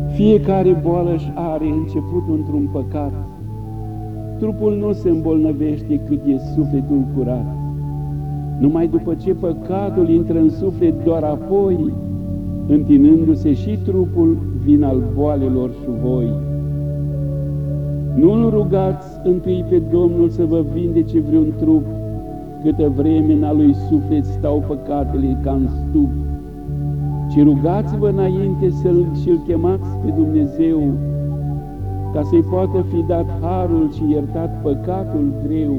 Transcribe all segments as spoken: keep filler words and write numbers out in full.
Fiecare boală își are începutul într-un păcat. Trupul nu se îmbolnăvește cât e sufletul curat. Numai după ce păcatul intră în suflet, doar apoi, întinându-se și trupul, vin al boalelor și voi. Nu-L rugați întâi pe Domnul să vă vindece vreun trup, câtă vreme în a lui suflet stau păcatele ca în stup, ci rugați-vă înainte să-L și-L chemați pe Dumnezeu, ca să-i poată fi dat harul și iertat păcatul greu.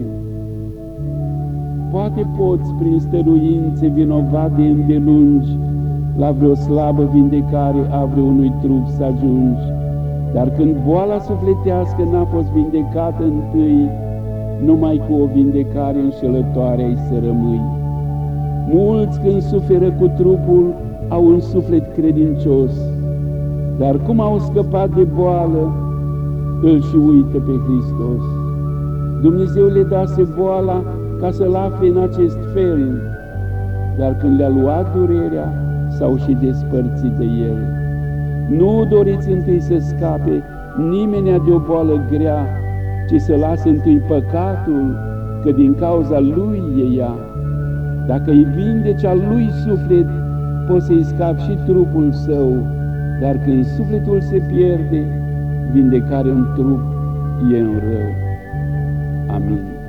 Poate poți, prin stăruințe vinovat de îndelungi, la vreo slabă vindecare a vreunui trup să ajungi, dar când boala sufletească n-a fost vindecată întâi, numai cu o vindecare înșelătoare ai să rămâi. Mulți când suferă cu trupul au un suflet credincios, dar cum au scăpat de boală, îl și uită pe Hristos. Dumnezeu le dase boala ca să-L afle în acest fel, dar când le-a luat durerea, s-au și despărțit de El. Nu doriți întâi să scape nimenea de o boală grea, ci să lase întâi păcatul, că din cauza lui e ea. Dacă îi vindeci al lui suflet, poți să-i scapi și trupul său, dar când sufletul se pierde, vindecare în trup e în rău. Amin.